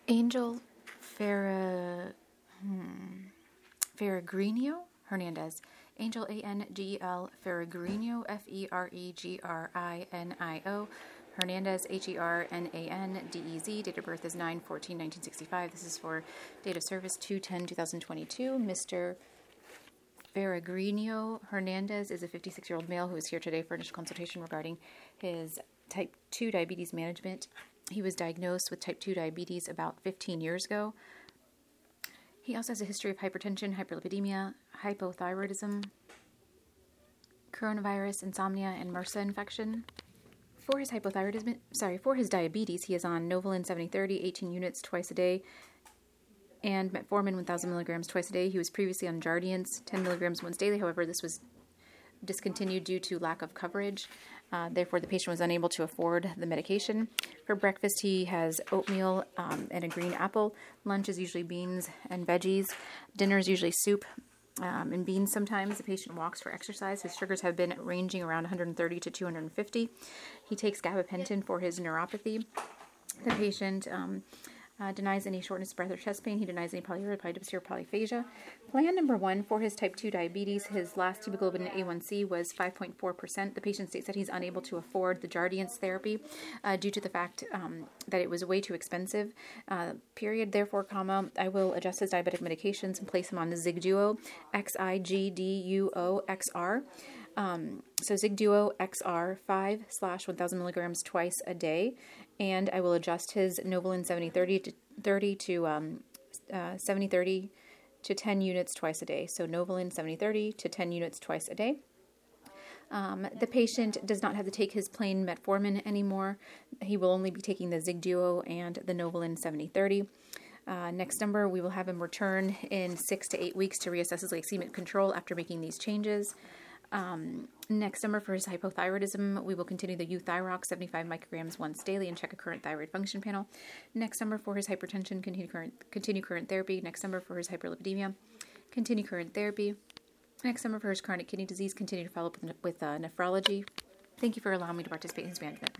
Angel Ferregrino Hernandez. Angel Angel Ferregrino Fergrinio. Hernandez Hernandez. Date of birth is 9/14/1965. This is for date of service 2/10/2022. Mr. Ferregrino Hernandez is a 56-year-old male who is here today for initial consultation regarding his type 2 diabetes management. He was diagnosed with type 2 diabetes about 15 years ago. He also has a history of hypertension, hyperlipidemia, hypothyroidism, coronavirus, insomnia, and MRSA infection. For his diabetes, he is on Novolin 7030, 18 units twice a day, and metformin 1,000 milligrams twice a day. He was previously on Jardiance 10 milligrams once daily. However, this was discontinued due to lack of coverage. Therefore, the patient was unable to afford the medication. For breakfast, he has oatmeal and a green apple. Lunch is usually beans and veggies. Dinner is usually soup and beans sometimes. The patient walks for exercise. His sugars have been ranging around 130 to 250. He takes gabapentin for his neuropathy. The patient denies any shortness of breath or chest pain. He denies any polyuria, polydipsia, or polyphagia. Plan number 1 for his type 2 diabetes, his last hemoglobin A1C was 5.4%. The patient states that he's unable to afford the Jardiance therapy due to the fact that it was way too expensive. Therefore, I will adjust his diabetic medications and place him on the Zigduo, Xigduo XR. So Zigduo XR 5/1000 milligrams twice a day, and I will adjust his Novolin 7030 to 10 units twice a day. So Novolin 7030 to 10 units twice a day. The patient does not have to take his plain metformin anymore. He will only be taking the Zigduo and the Novolin 7030. Next number, we will have him return in 6 to 8 weeks to reassess his glycemic control after making these changes. Next number for his hypothyroidism, we will continue the Euthyrox 75 micrograms once daily and check a current thyroid function panel. Next number for his hypertension, continue current therapy. Next number for his hyperlipidemia, continue current therapy. Next number for his chronic kidney disease, continue to follow up with nephrology. Thank you for allowing me to participate in his management.